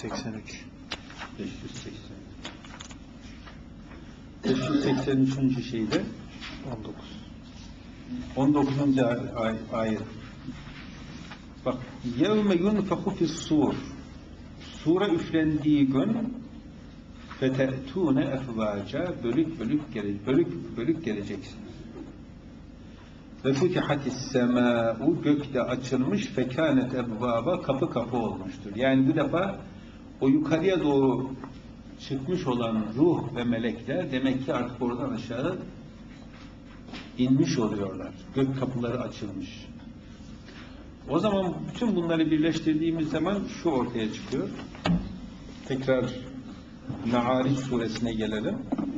583. 583. şeyde 19. ayet. Bak, yevme yunfehu fis-sur. Sura üflendiği gün fete'tûne efvâca, bölük bölük geleceksiniz. Ve futihatis-semâ'u, gökte açılmış, fekânet ebvâba, kapı olmuştur. Yani bu defa o yukarıya doğru çıkmış olan ruh ve melekler demek ki artık oradan aşağı inmiş oluyorlar. Gök kapıları açılmış. O zaman bütün bunları birleştirdiğimiz zaman şu ortaya çıkıyor. Tekrar Me'aric suresine gelelim.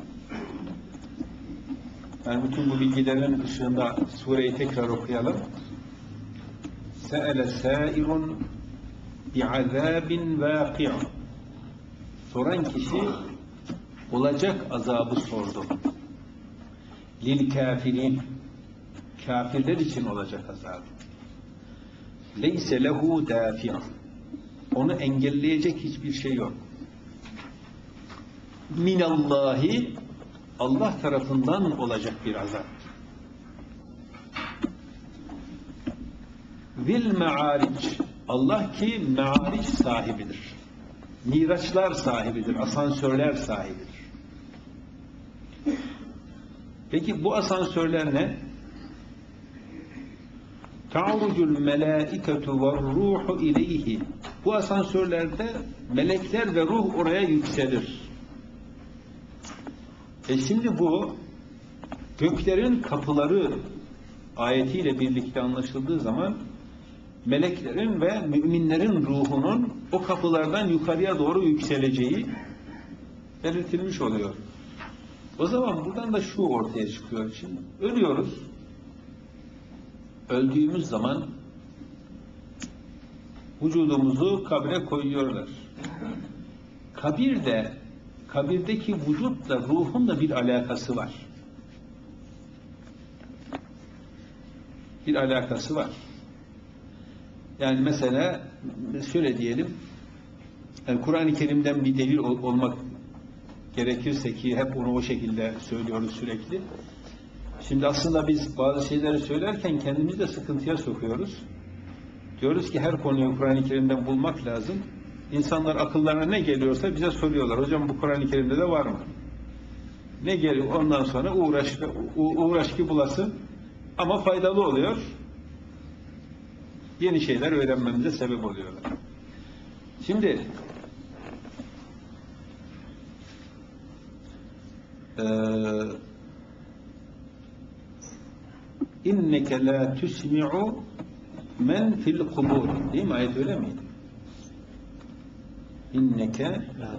Yani bütün bu bilgilerin ışığında sureyi tekrar okuyalım. Se'ele sâirun bi'azâbin vâki'un. Soran kişi olacak azabı sordu. Lil kafirin, kafirler için olacak azabı. Leyse lehu dâfi'un. Onu engelleyecek hiçbir şey yok. Minallahi, Allah tarafından olacak bir azap. Zil me'aric, Allah ki me'aric sahibidir. Miraçlar sahibidir, asansörler sahibidir. Peki bu asansörler ne? Ta'rucul melâiketu ve ruhu ileyhi. Bu asansörlerde melekler ve ruh oraya yükselir. Şimdi bu göklerin kapıları ayetiyle birlikte anlaşıldığı zaman meleklerin ve müminlerin ruhunun o kapılardan yukarıya doğru yükseleceği belirtilmiş oluyor. O zaman buradan da şu ortaya çıkıyor. Şimdi ölüyoruz. Öldüğümüz zaman vücudumuzu kabre koyuyorlar. Kabirdeki vücutla ruhun da bir alakası var. Bir alakası var. Yani mesela şöyle diyelim, yani Kur'an-ı Kerim'den bir delil olmak gerekirse, ki hep onu o şekilde söylüyoruz sürekli. Şimdi aslında biz bazı şeyleri söylerken kendimizi de sıkıntıya sokuyoruz. Diyoruz ki her konuyu Kur'an-ı Kerim'den bulmak lazım. İnsanlar akıllarına ne geliyorsa bize soruyorlar. Hocam bu Kur'an-ı Kerim'de de var mı? Ne geliyor? Ondan sonra uğraş ki bulasın. Ama faydalı oluyor. Yeni şeyler öğrenmemize sebep oluyorlar. Şimdi inneke la tusmi'u men fil kubur. Değil mi? Ayet öyle miydi? İnneke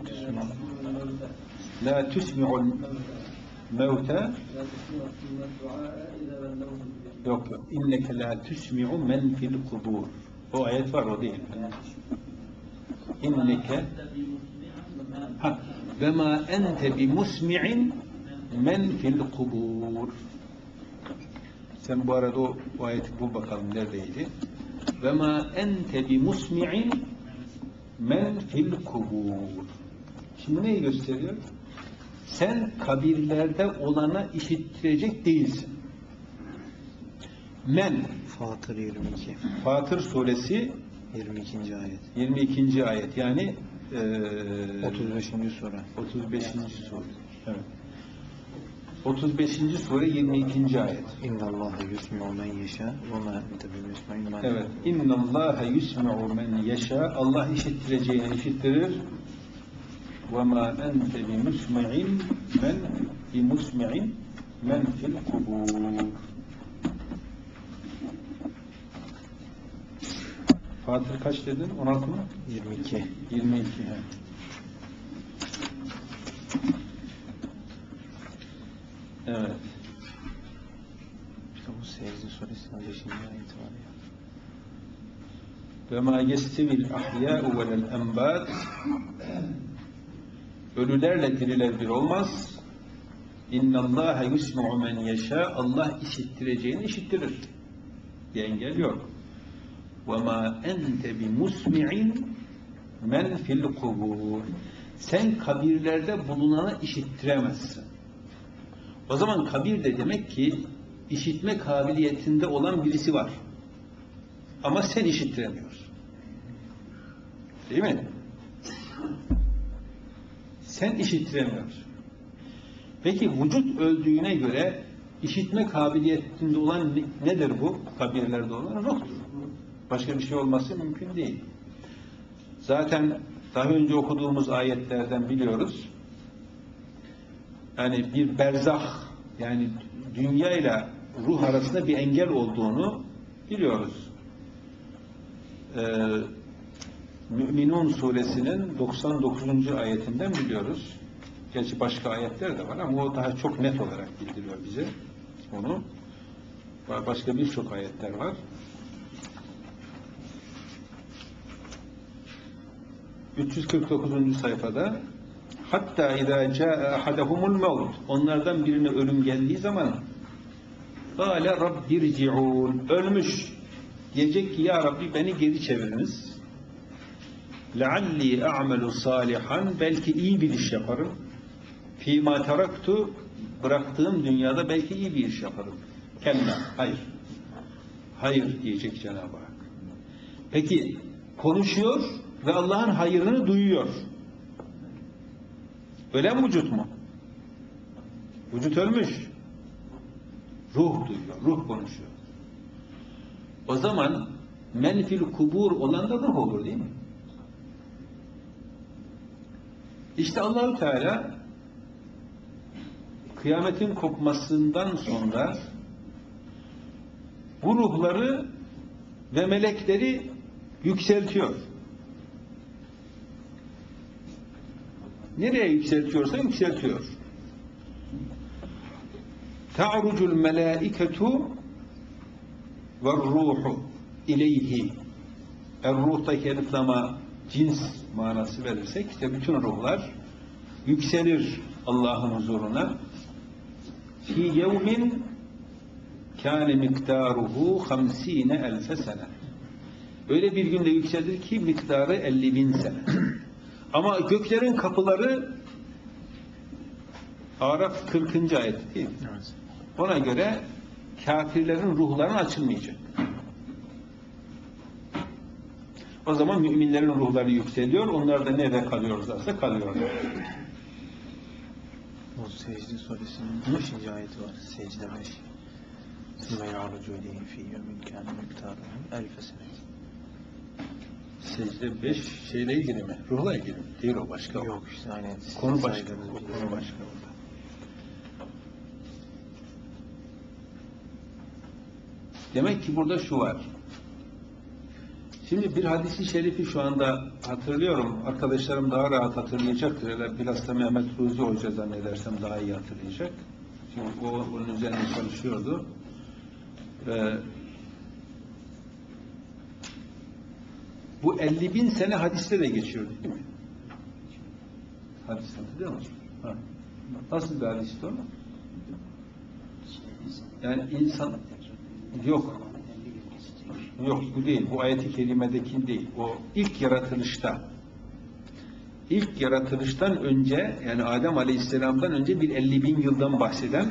la tusmi'ul mevte. Yok. İnneke la tusmi'u men fil kubur. O ayet var, o değil. İnneke ve ma ente bi musmi'in men fil kubur. Sen bu arada o ayeti bul bakalım neredeydi? Ve ma ente bi musmi'in men fil kubur. Şimdi neyi gösteriyor? Sen kabirlerde olana işittirecek değilsin. Men. Fatır 22. Fatır suresi 22. ayet. 22. ayet. Yani 35. sure. 35. sure. Evet. 35. sure 22. ayet. İnnallâhe yusmi'u men yeşâ ve mâ ente bimusmi'in men. Evet. İnnallâhe yusmi'u men yeşâ. Allah işittireceğini işittirir. Ve mâ ente bimusmi'in men fil kubur. Fatır kaç dedin? 16 mı? 22. 22. Evet. İşte bu Secde suresinin 5. ayeti var ya. Ve mâ yestevil ahyâ'u velel enbât. Ölülerle diriler bir olmaz. İnnallâhe yusmu'u men yeşâ. Allah işittireceğini işittirir. Bir engel yok. وَمَا أَنْتَ بِمُسْمِعٍ men fil kubur. Sen kabirlerde bulunana işittiremezsin. O zaman kabir de demek ki işitme kabiliyetinde olan birisi var. Ama sen işittiremiyorsun. Değil mi? Sen işittiremiyorsun. Peki vücut öldüğüne göre işitme kabiliyetinde olan nedir bu? Kabirlerde olan ruhtur. Başka bir şey olması mümkün değil. Zaten daha önce okuduğumuz ayetlerden biliyoruz. Yani bir berzah, yani dünya ile ruh arasında bir engel olduğunu biliyoruz. Mü'minun suresinin 99. ayetinden biliyoruz. Gerçi başka ayetler de var ama o daha çok net olarak bildiriyor bize onu. Başka birçok ayetler var. ...349. sayfada hatta izâ câe ahadehumul mevt, onlardan birine ölüm geldiği zaman قَالَ رَبِّ رِجِعُونَ, ölmüş diyecek ki ya Rabbi beni geri çeviriniz. لَعَلِّي أَعْمَلُ صَالِحًا, belki iyi bir iş yaparım. فِيمَا تَرَكْتُ, bıraktığım dünyada belki iyi bir iş yaparım. Kella, hayır. Hayır diyecek Cenab-ı Hak. Peki konuşuyor ve Allah'ın hayırını duyuyor. Ölen vücut mu? Vücut ölmüş. Ruh duyuyor, ruh konuşuyor. O zaman menfil kubur olan da ruh olur değil mi? İşte Allah-u Teala kıyametin kopmasından sonra bu ruhları ve melekleri yükseltiyor. Nereye yükseltiyorsa yükseltiyor. Ta'rucul melâiketu ve ruhu ileyhi. Er-ruhtaki eliflama cins manası verirsek işte bütün ruhlar yükselir Allah'ın huzuruna. Fi yevmin kâne miktaruhu 50.000 sene. Öyle bir günde yükselir ki miktarı 50.000 sene. Ama göklerin kapıları Araf 40. ayet değil mi? Evet. Ona göre kafirlerin ruhlarına açılmayacak. O zaman müminlerin ruhları yükseliyor. Onlar da nerede kalıyorlarsa kalıyorlar. O Secde suresinin 5. ayeti var. Secde 5. ثُمَّ يَعْرُجُ اِلَيْهِ فِي يَوْمٍ كَانَ مِقْدَارُهُ 1000 sene. Secde 5 şeyle ilgili mi? Ruhla ilgili mi? Değil o başka. Yok işte aynen. Konu başka. O konu başka orada. Demek ki burada şu var. Şimdi bir hadisi şerifi şu anda hatırlıyorum. Arkadaşlarım daha rahat hatırlayacaktır. Bilhassa Mehmet Ruzi Hoca zannedersem daha iyi hatırlayacak. Çünkü o bunun üzerine çalışıyordu. Bu 50.000 sene hadiste de geçiyor değil mi? Hadis hatırlıyor musun? Ha. Nasıl bir hadisti o? Yani insan yok. Yok bu değil. Bu ayet-i kerimedeki değil. O ilk yaratılışta. İlk yaratılıştan önce yani Adem Aleyhisselam'dan önce bir 50.000 yıldan bahseden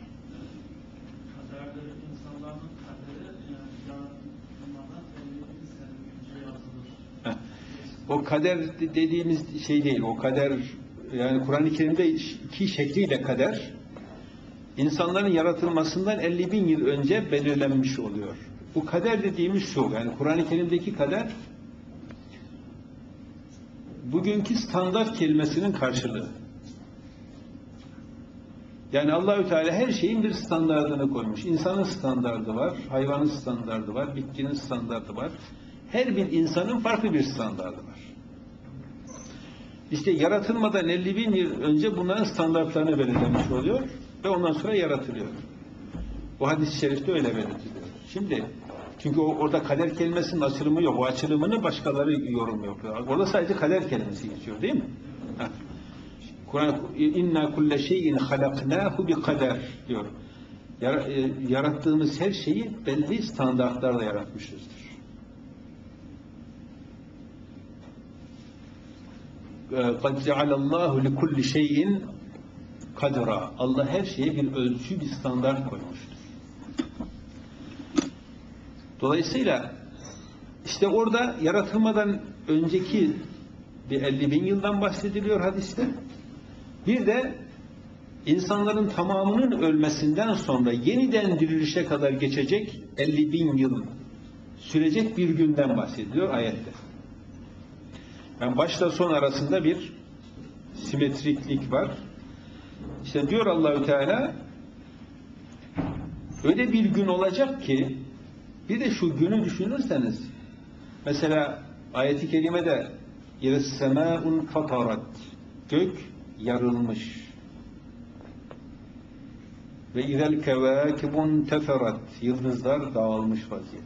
o kader dediğimiz şey değil. O kader yani Kur'an-ı Kerim'de iki şekliyle kader insanların yaratılmasından 50.000 yıl önce belirlenmiş oluyor. Bu kader dediğimiz şu, yani Kur'an-ı Kerim'deki kader bugünkü standart kelimesinin karşılığı. Yani Allahü Teala her şeyin bir standardını koymuş. İnsanın standardı var, hayvanın standardı var, bitkinin standardı var. Her bir insanın farklı bir standardı var. İşte yaratılmadan 50.000 yıl önce bunların standartlarını belirlenmiş oluyor ve ondan sonra yaratılıyor. Bu hadis-i şerifte öyle belirtiliyor. Şimdi çünkü orada kader kelimesinin açılımı yok. O açılımını başkaları yorum yapıyor. Orada sadece kader kelimesi geçiyor değil mi? Kur'an inna kulle şeyin halaknahu bi kader diyor. Yarattığımız her şeyi belli standartlarla yaratmışızdır. قَدْ جَعَلَ اللّٰهُ لِكُلِّ شَيْءٍ قَدْرًا. Allah her şeye bir ölçü, bir standart koymuştur. Dolayısıyla işte orada yaratılmadan önceki bir 50.000 yıldan bahsediliyor hadiste. Bir de insanların tamamının ölmesinden sonra yeniden dirilişe kadar geçecek 50.000 yıl sürecek bir günden bahsediliyor ayette. Yani başla son arasında bir simetriklik var. İşte diyor Allahü Teala, öyle bir gün olacak ki, bir de şu günü düşünürseniz, mesela ayet-i kerimede "Yes-semâ'un fatarat", gök yarılmış. Ve "İzel kevâkibun teferat", yıldızlar dağılmış vaziyette.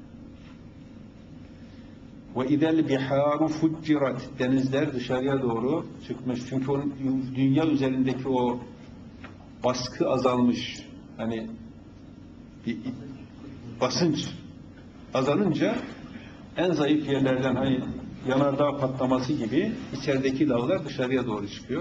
Ve "İzel bihâru fuccirat", denizler dışarıya doğru çıkmış. Çünkü o dünya üzerindeki o baskı azalmış. Hani bir basınç azalınca en zayıf yerlerden, hani yanardağ patlaması gibi, içerideki lavlar dışarıya doğru çıkıyor.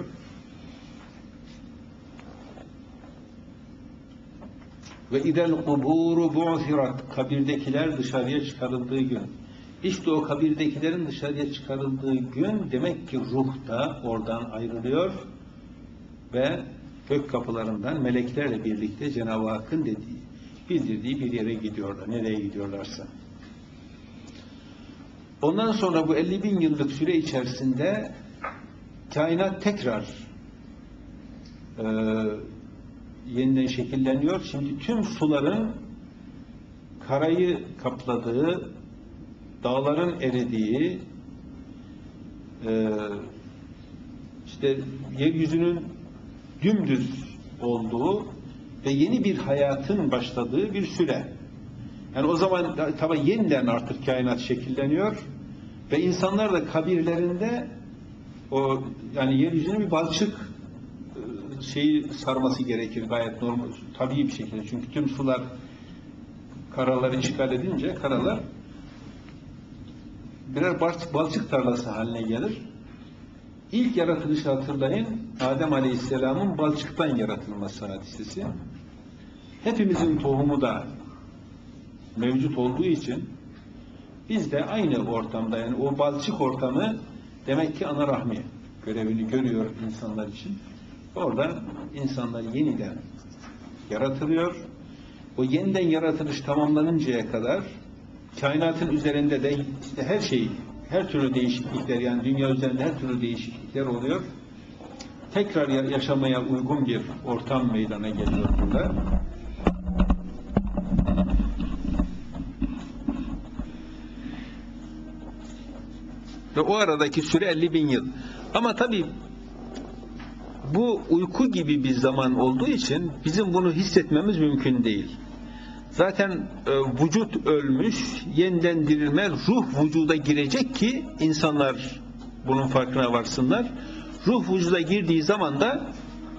Ve idel kuburu bu'sirat, kabirdekiler dışarıya çıkarıldığı gün. İşte o kabirdekilerin dışarıya çıkarıldığı gün, demek ki ruh da oradan ayrılıyor ve gök kapılarından meleklerle birlikte Cenab-ı Hakk'ın bildirdiği bir yere gidiyorlar. Nereye gidiyorlarsa. Ondan sonra bu 50.000 yıllık süre içerisinde kainat tekrar yeniden şekilleniyor. Şimdi tüm suların karayı kapladığı, dağların eridiği, işte yeryüzünün dümdüz olduğu ve yeni bir hayatın başladığı bir süre. Yani o zaman tabi yeniden artık kainat şekilleniyor ve insanlar da kabirlerinde o, yani yeryüzünün bir balçık şeyi sarması gerekir, gayet normal, tabii bir şekilde. Çünkü tüm sular karaları işgal edince karalar birer balçık tarlası haline gelir. İlk yaratılışı hatırlayın, Adem Aleyhisselam'ın balçıktan yaratılması hadisesi. Hepimizin tohumu da mevcut olduğu için biz de aynı ortamda, yani o balçık ortamı demek ki ana rahmi görevini görüyor insanlar için. Orada insanlar yeniden yaratılıyor. O yeniden yaratılış tamamlanıncaya kadar kainatın üzerinde de işte her şey, her türlü değişiklikler, yani dünya üzerinde her türlü değişiklikler oluyor. Tekrar yaşamaya uygun bir ortam meydana geliyor burada. Ve o aradaki süre 50.000 yıl. Ama tabii bu uyku gibi bir zaman olduğu için bizim bunu hissetmemiz mümkün değil. Zaten vücut ölmüş, yeniden dirilme, ruh vücuda girecek ki insanlar bunun farkına varsınlar. Ruh vücuda girdiği zaman da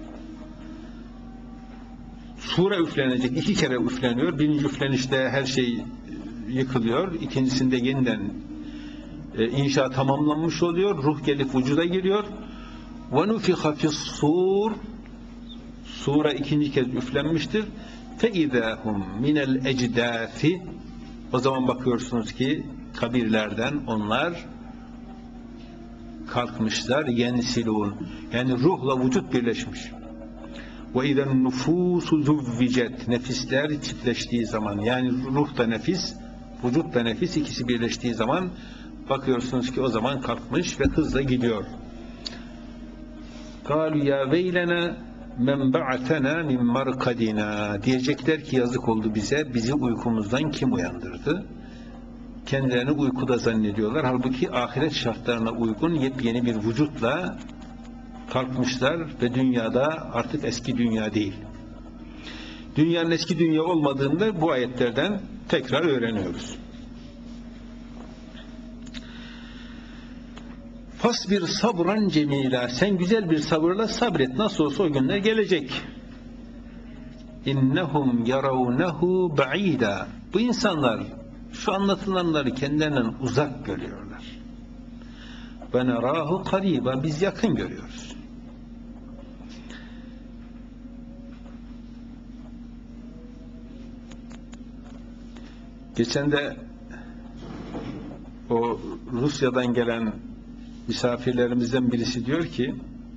sure üflenecek. 2 kere üfleniyor. Birinci üflenişte her şey yıkılıyor. İkincisinde yeniden inşa tamamlanmış oluyor. Ruh gelip vücuda giriyor. وَنُفِخَ فِي الصُّورِ, sure 2. kez üflenmiştir. فَاِذَا هُمْ مِنَ الْاَجْدَافِ, o zaman bakıyorsunuz ki kabirlerden onlar kalkmışlar. يَنْسِلُونَ, yani ruhla vücut birleşmiş. وَاِذَا النُّفُوسُ زُوِّجَتْ, nefisler çiftleştiği zaman, yani ruh da nefis, vücut da nefis, ikisi birleştiği zaman bakıyorsunuz ki o zaman kalkmış ve hızla gidiyor. قَالُوا يَا وَيْلَنَا مَنْ بَعَثَنَا مِنْ مَرْقَدِنَا, diyecekler ki yazık oldu bize, bizi uykumuzdan kim uyandırdı? Kendilerini uykuda zannediyorlar. Halbuki ahiret şartlarına uygun yepyeni bir vücutla kalkmışlar ve dünyada artık eski dünya değil. Dünyanın eski dünya olmadığını bu ayetlerden tekrar öğreniyoruz. Fasbir sabran cemila, sen güzel bir sabırla sabret, nasıl olsa o günler gelecek. İnnehum yaravnehu ba'ida, bu insanlar şu anlatılanları kendilerinden uzak görüyorlar. ve nerahu kariba, biz yakın görüyoruz. Geçen de o Rusya'dan gelen misafirlerimizden birisi diyor ki,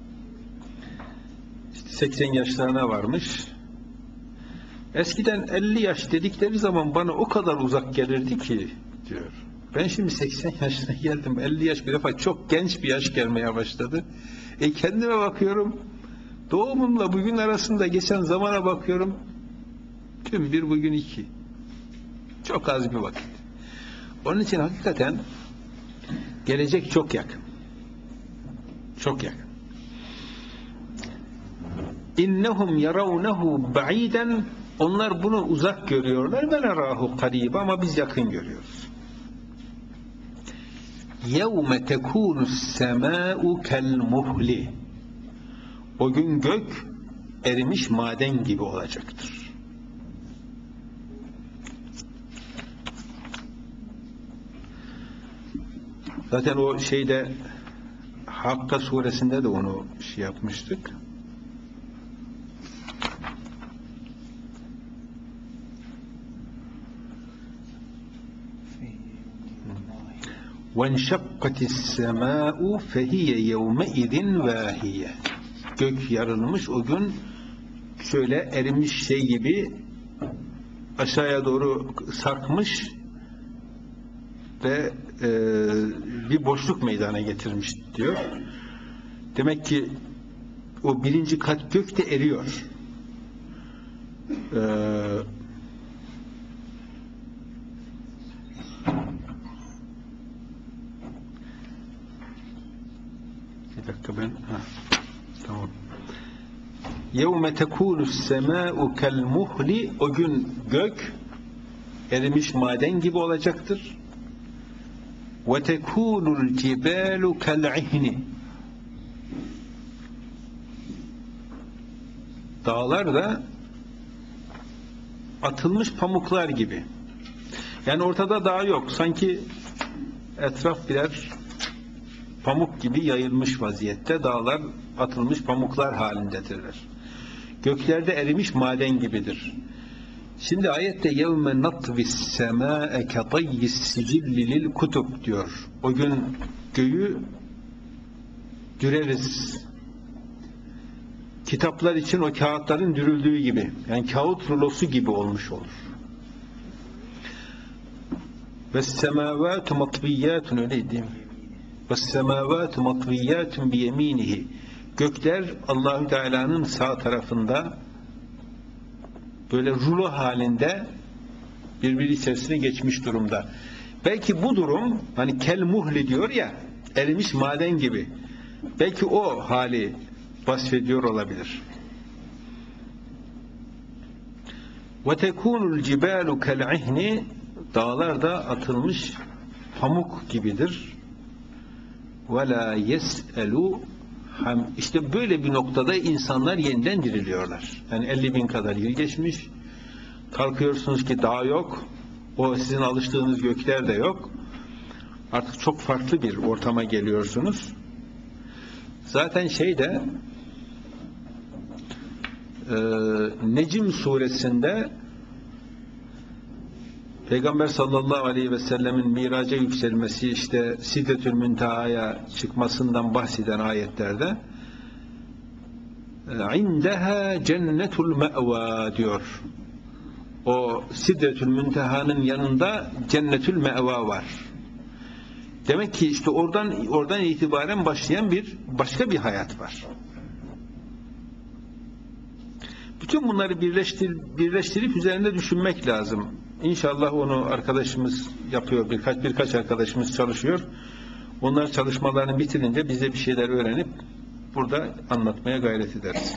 işte 80 yaşlarına varmış. Eskiden 50 yaş dedikleri zaman bana o kadar uzak gelirdi ki diyor. Ben şimdi 80 yaşına geldim. 50 yaş bir defa çok genç bir yaş gelmeye başladı. Kendime bakıyorum. Doğumumla bugün arasında geçen zamana bakıyorum. Tüm bir bugün iki. Çok az bir vakit. Onun için hakikaten gelecek çok yakın. Çok yakın. İnnehum yaravnehu ba'iden, onlar bunu uzak görüyorlar ve nerahu kariba, ama biz yakın görüyoruz. Yevme tekunus semâ'u kel muhli, o gün gök erimiş maden gibi olacaktır. Zaten o şeyde Hakka suresinde de onu yapmıştık. وَاَنْشَقَّتِ السَّمَاءُ فَهِيَ يَوْمَئِذٍ وَاهِيَ, gök yarılmış, o gün şöyle erimiş şey gibi aşağıya doğru sarkmış ve bir boşluk meydana getirmiş diyor. Demek ki o birinci kat gök de eriyor. Bir dakika ben tamam. Yevme tekunus semâ'u kel muhli, o gün gök erimiş maden gibi olacaktır. Ve tekunul cibalu kel ihni, dağlar da atılmış pamuklar gibi. Yani ortada dağ yok. Sanki etraf birer pamuk gibi yayılmış vaziyette. Dağlar atılmış pamuklar halindedirler. Göklerde erimiş maden gibidir. Şimdi ayette yevme natvis semâe katayyis sicilli lil kutub diyor. O gün göğü düreriz. Kitaplar için o kağıtların dürüldüğü gibi. Yani kağıt rulosu gibi olmuş olur. Ve semâvâtu matviyyâtun, öyle değil mi? Ve semâvâtu matviyyâtun biyemînihi. Gökler Allahü Teala'nın sağ tarafında böyle rulo halinde birbiri içerisine geçmiş durumda. Belki bu durum, hani kel muhli diyor ya, erimiş maden gibi. Belki o hali vasfediyor olabilir. Ve tekunul cibalu kel ihni, dağlar da atılmış pamuk gibidir. Ve la yes'elu, işte böyle bir noktada insanlar yeniden diriliyorlar. Yani 50.000 kadar yıl geçmiş. Kalkıyorsunuz ki dağ yok. O sizin alıştığınız gökler de yok. Artık çok farklı bir ortama geliyorsunuz. Zaten Necm suresinde Peygamber sallallahu aleyhi ve sellemin miraca yükselmesi, işte Sidretül Münteha'ya çıkmasından bahseden ayetlerde İndeha cennetul me'va diyor. O Sidretül Münteha'nın yanında cennetül me'va var. Demek ki işte oradan itibaren başlayan başka bir hayat var. Bütün bunları birleştirip üzerinde düşünmek lazım. İnşallah onu arkadaşımız yapıyor, birkaç arkadaşımız çalışıyor. Onlar çalışmalarını bitirince bize bir şeyler öğrenip burada anlatmaya gayret ederiz.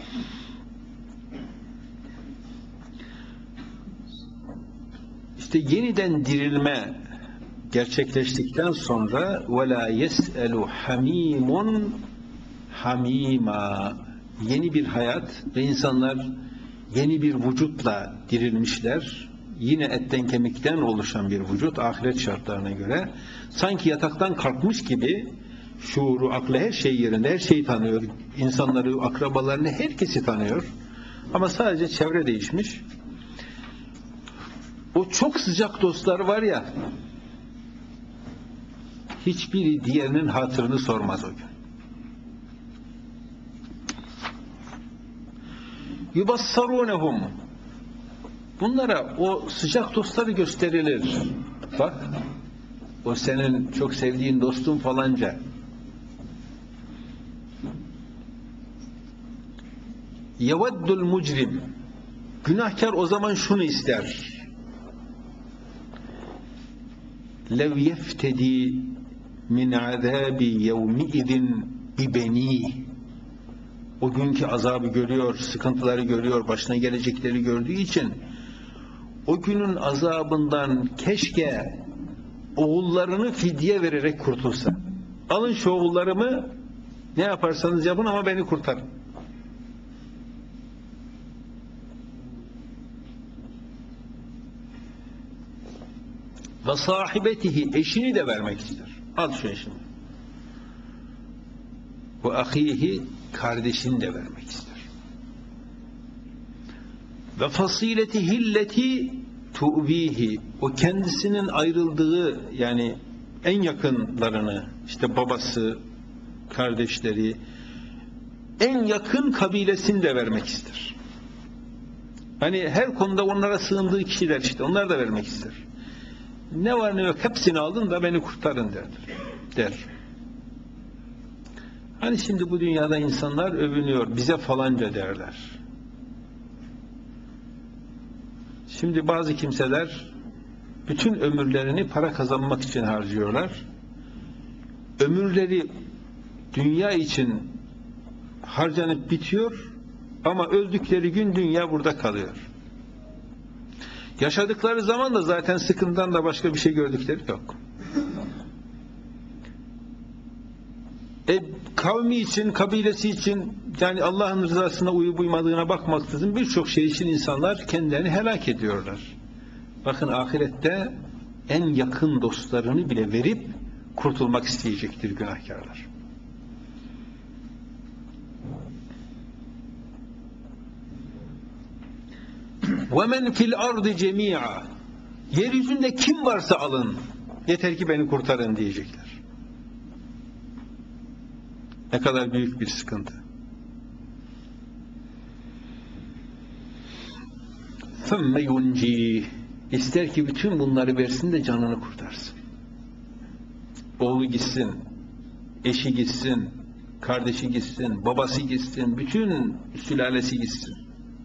İşte yeniden dirilme gerçekleştikten sonra وَلَا يَسْأَلُ حَم۪يمٌ حَم۪يمًا, yeni bir hayat ve insanlar yeni bir vücutla dirilmişler. Yine etten kemikten oluşan bir vücut ahiret şartlarına göre. Sanki yataktan kalkmış gibi şuuru, aklı, her şey yerinde, her şeyi tanıyor. İnsanları, akrabalarını, herkesi tanıyor. Ama sadece çevre değişmiş. O çok sıcak dostlar var ya, hiçbiri diğerinin hatırını sormaz o gün. Yubassarunhum. Bunlara o sıcak dostları gösterilir. Bak, o senin çok sevdiğin dostun falanca. Yeveddul mucrim. Günahkar o zaman şunu ister. Lev yeftedi min azabi yevmiidin bibeni. O günkü azabı görüyor, sıkıntıları görüyor, başına gelecekleri gördüğü için o günün azabından keşke oğullarını fidye vererek kurtulsa. Alın şu oğullarımı, ne yaparsanız yapın ama beni kurtarın. Ve sahibetihi, eşini de vermek ister. Al şu eşini. Ve ahihi, kardeşini de vermek ister. Ve fasiletihi tu'vihi, o kendisinin ayrıldığı, yani en yakınlarını, işte babası, kardeşleri, en yakın kabilesini de vermek ister. Hani her konuda onlara sığındığı kişiler, işte onlar da vermek ister. Ne var ne yok hepsini aldın da beni kurtarın der. Hani şimdi bu dünyada insanlar övünüyor, bize falanca derler. Şimdi bazı kimseler bütün ömürlerini para kazanmak için harcıyorlar. Ömürleri dünya için harcanıp bitiyor ama öldükleri gün dünya burada kalıyor. Yaşadıkları zaman da zaten sıkıntıdan da başka bir şey gördükleri yok. Kavmi için, kabilesi için, yani Allah'ın rızasına uyup uymadığına bakmaksızın birçok şey için insanlar kendilerini helak ediyorlar. Bakın ahirette en yakın dostlarını bile verip kurtulmak isteyecektir günahkarlar. وَمَنْ فِي الْأَرْضِ جَمِيعًا. Yeryüzünde kim varsa alın, yeter ki beni kurtarın diyecekler. Ne kadar büyük bir sıkıntı. ثُمَّ يُنْجِيهِ. İster ki bütün bunları versin de canını kurtarsın. Oğlu gitsin, eşi gitsin, kardeşi gitsin, babası gitsin, bütün sülalesi gitsin.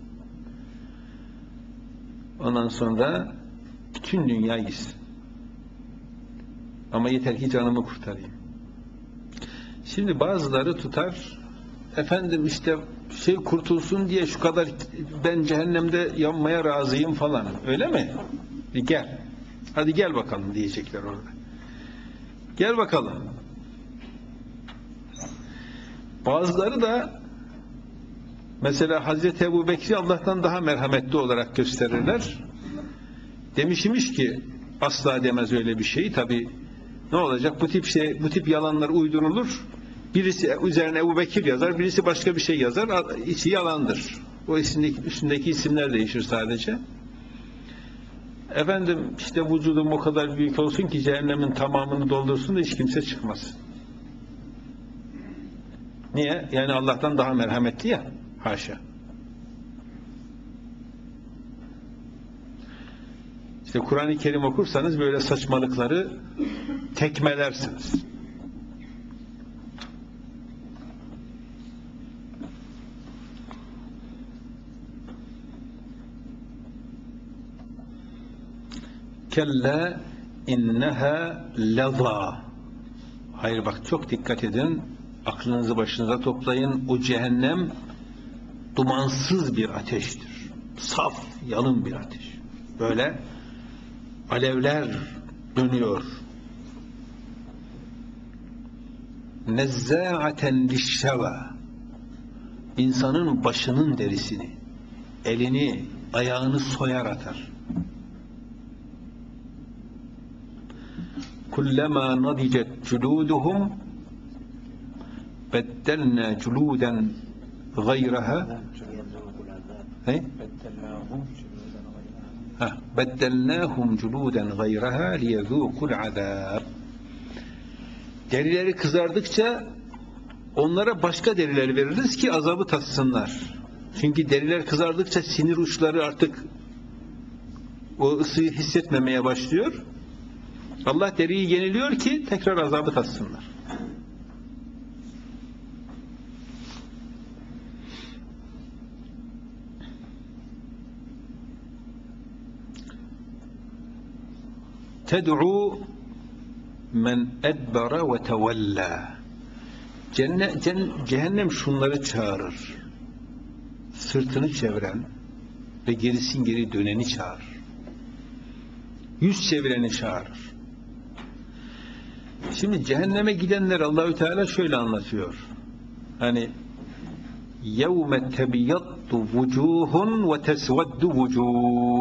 Ondan sonra bütün dünya gitsin. Ama yeter ki canımı kurtarayım. Şimdi bazıları tutar, efendim işte kurtulsun diye şu kadar ben cehennemde yanmaya razıyım falan. Öyle mi? Gel. Hadi gel bakalım diyecekler orada. Gel bakalım. Bazıları da mesela Hazreti Ebubekir'i Allah'tan daha merhametli olarak gösterirler. Demişmiş ki asla demez öyle bir şey. Tabi ne olacak? Bu tip yalanlar uydurulur. Birisi üzerine Ebubekir yazar, birisi başka bir şey yazar. İçi yalandır. O üstündeki isimler değişir sadece. Efendim işte vücudum o kadar büyük olsun ki cehennemin tamamını doldursun da hiç kimse çıkmaz. Niye? Yani Allah'tan daha merhametli ya. Haşa. İşte Kur'an-ı Kerim okursanız böyle saçmalıkları tekmelersiniz. Kella inneha leza. Hayır bak çok dikkat edin. Aklınızı başınıza toplayın. O cehennem dumansız bir ateştir. Saf, yalın bir ateş. Böyle alevler dönüyor. Nezzâ'aten lişşeva. İnsanın başının derisini, elini, ayağını soyar atar. Kullama nadicet culuduhum beddelna culudan gayraha beddelnâhum culûden gayrahâ liyezûkul azâb. Derileri kızardıkça onlara başka deriler veririz ki azabı tatsınlar. Çünkü deriler kızardıkça sinir uçları artık o ısıyı hissetmemeye başlıyor. Allah deriyi yeniliyor ki tekrar azabı tatsınlar. Ted'u men edbara ve tevella. Cehennem şunları çağırır. Sırtını çeviren ve gerisin geri döneni çağırır. Yüz çevireni çağırır. Şimdi cehenneme gidenler Allahü Teala şöyle anlatıyor. Hani yevme tebiyyattu vucuhun ve tesveddu vucuh.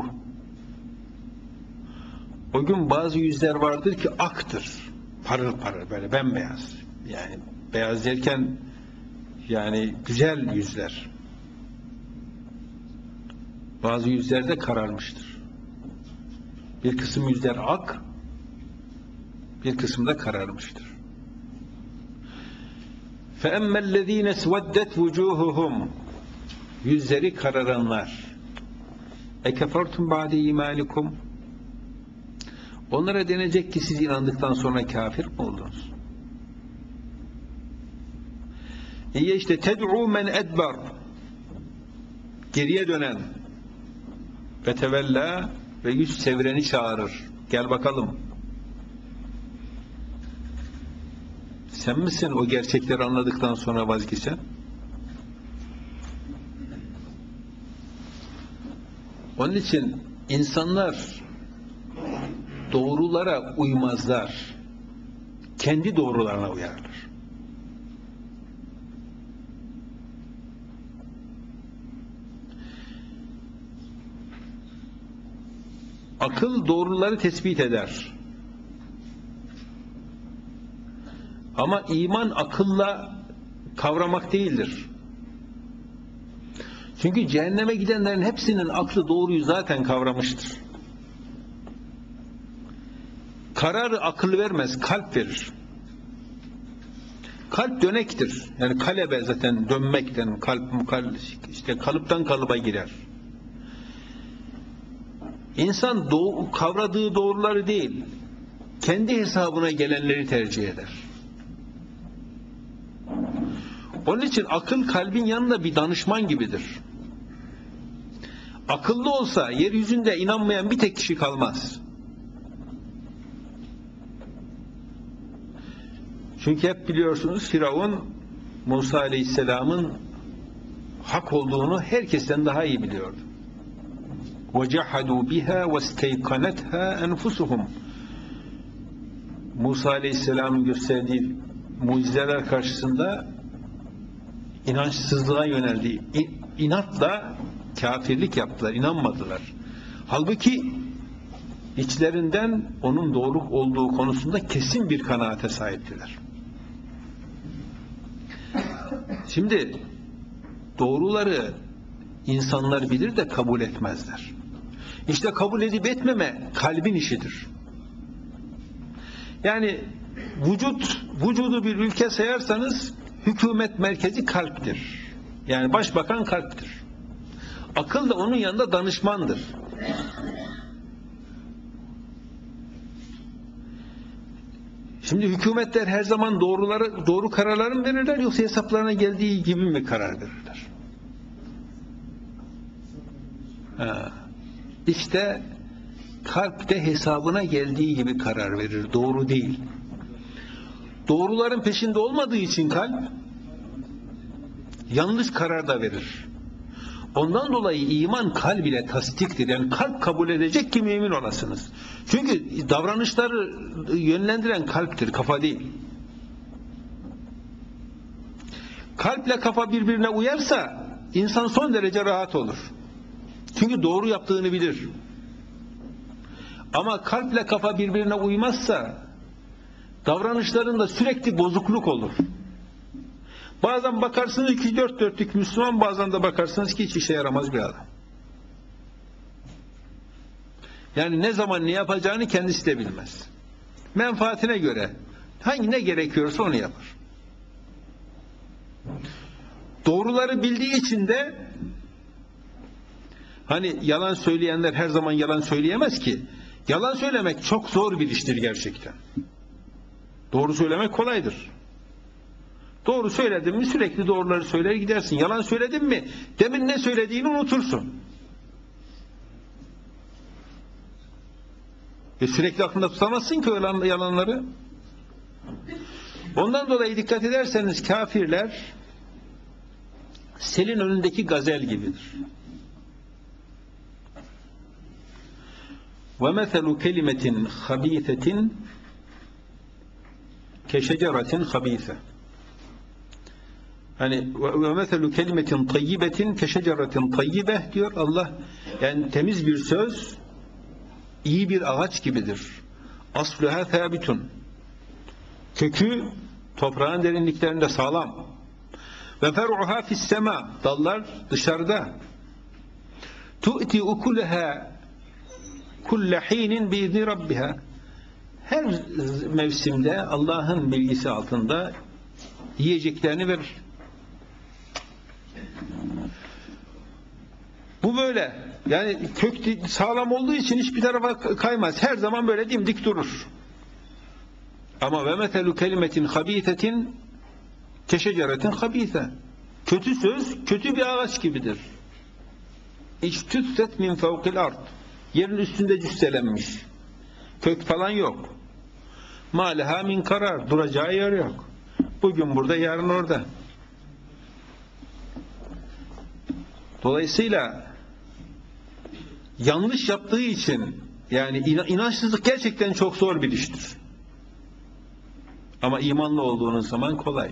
O gün bazı yüzler vardır ki aktır. Parıl parıl böyle bembeyaz. Yani beyaz derken yani güzel yüzler. Bazı yüzler de kararmıştır. Bir kısım yüzler ak, bir kısım da kararmıştır. فَاَمَّا الَّذ۪ينَ سْوَدَّتْ وُجُوهُهُمْ. Yüzleri kararanlar. اَكَفَرْتُمْ بَعْدِ اِيمَانِكُمْ. Onlara denecek ki siz inandıktan sonra kafir mi oldunuz? İyi işte ted'u men edbar, geriye dönen ve tevella ve yüz çevireni çağırır. Gel bakalım. Sen misin o gerçekleri anladıktan sonra vazgeçen? Onun için insanlar doğrulara uymazlar. Kendi doğrularına uyarlar. Akıl doğruları tespit eder. Ama iman akılla kavramak değildir. Çünkü cehenneme gidenlerin hepsinin aklı doğruyu zaten kavramıştır. Kararı akıl vermez, kalp verir. Kalp dönektir. Yani kalebe zaten dönmekten, kalp işte kalıptan kalıba girer. İnsan kavradığı doğruları değil, kendi hesabına gelenleri tercih eder. Onun için akıl kalbin yanında bir danışman gibidir. Akıllı olsa yeryüzünde inanmayan bir tek kişi kalmaz. Çünkü hep biliyorsunuz Firavun Musa Aleyhisselam'ın hak olduğunu herkesten daha iyi biliyordu. وَجَحَدُوا بِهَا وَاسْتَيْقَنَتْهَا أَنْفُسُهُمْ. Musa Aleyhisselam'ın gösterdiği mucizeler karşısında inançsızlığa yöneldi. İnatla kafirlik yaptılar, inanmadılar. Halbuki içlerinden onun doğru olduğu konusunda kesin bir kanaate sahiptiler. Şimdi doğruları insanlar bilir de kabul etmezler. İşte kabul edip etmeme kalbin işidir. Yani vücudu bir ülke sayarsanız hükümet merkezi kalptir. Yani başbakan kalptir. Akıl da onun yanında danışmandır. Şimdi hükümetler her zaman doğru kararları mı verirler yoksa hesaplarına geldiği gibi mi karar verirler? İşte kalp de hesabına geldiği gibi karar verir. Doğru değil. Doğruların peşinde olmadığı için kalp yanlış karar da verir. Ondan dolayı iman kalb ile tasdiktir. Yani kalp kabul edecek ki mümin olasınız. Çünkü davranışları yönlendiren kalptir, kafa değil. Kalple kafa birbirine uyarsa insan son derece rahat olur. Çünkü doğru yaptığını bilir. Ama kalple kafa birbirine uymazsa davranışlarında sürekli bozukluk olur. Bazen bakarsınız ki dört dörtlük Müslüman, bazen de bakarsınız ki hiç işe yaramaz bir adam. Yani ne zaman ne yapacağını kendisi de bilmez. Menfaatine göre ne gerekiyorsa onu yapar. Doğruları bildiği için de hani yalan söyleyenler her zaman yalan söyleyemez ki. Yalan söylemek çok zor bir iştir gerçekten. Doğru söylemek kolaydır. Doğru söyledin mi sürekli doğruları söyler gidersin. Yalan söyledin mi demin ne söylediğini unutursun. Sürekli aklında tutamazsın ki öyle yalanları. Ondan dolayı dikkat ederseniz kafirler selin önündeki gazel gibidir. وَمَثَلُ كَلِمَةٍ خَب۪يثَةٍ كَشَجَرَةٍ خَب۪يثَةٍ Hani وَمَثَلُ كَلِمَةٍ طَيِّبَةٍ كَشَجَرَةٍ طَيِّبَةٍ diyor Allah. Yani temiz bir söz iyi bir ağaç gibidir. Asluha thabitun. Kökü toprağın derinliklerinde sağlam. Ve fer'uha fi's-sema. Dallar dışarıda. Tu'ti ukulaha kulle hinin bi'izni rabbiha. Her mevsimde Allah'ın bilgisi altında yiyeceklerini verir. Bu böyle. Yani kök sağlam olduğu için hiçbir tarafa kaymaz. Her zaman böyle dimdik durur. Ama ve metelu kelimetin habîsetin keşeceretin habîse. Kötü söz, kötü bir ağaç gibidir. İçtüsset min fevkil ard. Yerin üstünde cüsselenmiş. Kök falan yok. Mâleha min karar. Duracağı yer yok. Bugün burada, yarın orada. Dolayısıyla yanlış yaptığı için yani inançsızlık gerçekten çok zor bir iştir. Ama imanlı olduğunuz zaman kolay.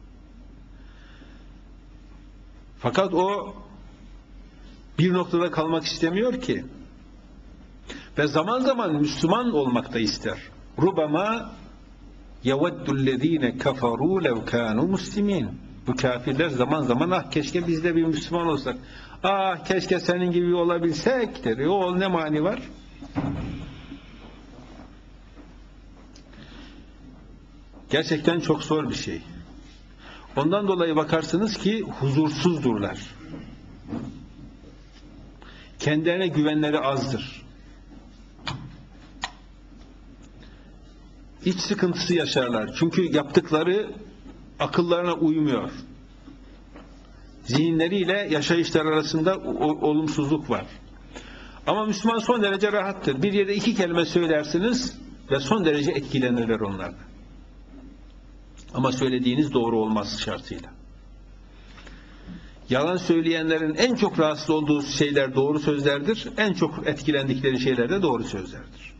Fakat o bir noktada kalmak istemiyor ki. Ve zaman zaman Müslüman olmak da ister. Rubama yeveddu'llezine keferu lev kanu muslimin. Bu kafirler zaman zaman keşke biz de bir Müslüman olsak. Keşke senin gibi olabilsek der. Ne mani var? Gerçekten çok zor bir şey. Ondan dolayı bakarsınız ki huzursuzdurlar. Kendilerine güvenleri azdır. İç sıkıntısı yaşarlar. Çünkü yaptıkları akıllarına uymuyor. Zihinleriyle yaşayışlar arasında olumsuzluk var. Ama Müslüman son derece rahattır. Bir yerde iki kelime söylersiniz ve son derece etkilenirler onlardan. Ama söylediğiniz doğru olması şartıyla. Yalan söyleyenlerin en çok rahatsız olduğu şeyler doğru sözlerdir. En çok etkilendikleri şeyler de doğru sözlerdir.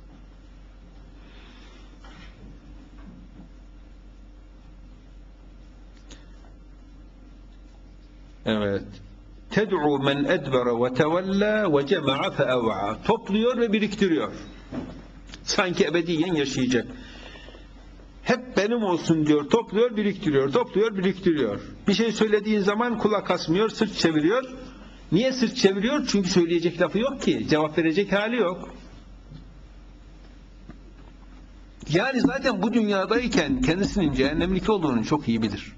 Evet. Ted'u men edbere ve tevella ve cema'a feev'a. Topluyor ve biriktiriyor. Sanki ebediyen yaşayacak. Hep benim olsun diyor. Topluyor, biriktiriyor. Topluyor, biriktiriyor. Bir şey söylediğin zaman kulak asmıyor, sırt çeviriyor. Niye sırt çeviriyor? Çünkü söyleyecek lafı yok ki. Cevap verecek hali yok. Yani zaten bu dünyadayken kendisinin cehennemlik olduğunu çok iyi bilir.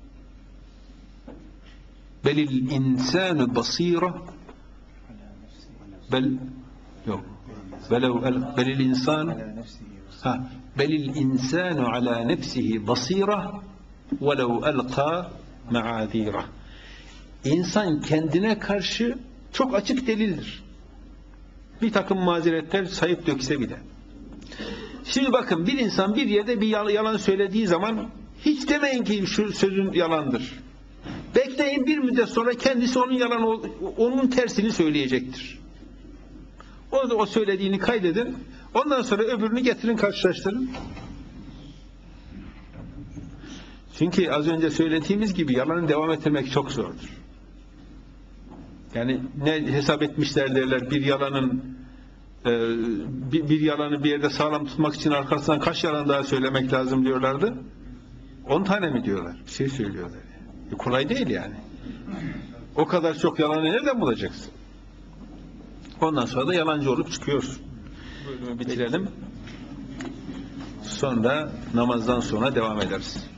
Belil insanu basira belil insan belil insanu ala nefsihi basira velev elqa ma'azira. İnsan kendine karşı çok açık delildir. Bir takım mazeretler sayıp dökse bile. Şimdi bakın, bir insan bir yerde bir yalan söylediği zaman hiç demeyin ki şu sözün yalandır. Bekleyin, bir müddet sonra kendisi onun tersini söyleyecektir. O söylediğini kaydedin. Ondan sonra öbürünü getirin, karşılaştırın. Çünkü az önce söylediğimiz gibi yalanı devam ettirmek çok zordur. Yani ne hesap etmişler derler, bir yalanı bir yerde sağlam tutmak için arkasından kaç yalan daha söylemek lazım diyorlardı. 10 tane mi diyorlar? Bir şey söylüyorlar. Kolay değil yani. O kadar çok yalanı nereden bulacaksın? Ondan sonra da yalancı olup çıkıyorsun. Bölümü bitirelim. Sonra namazdan sonra devam ederiz.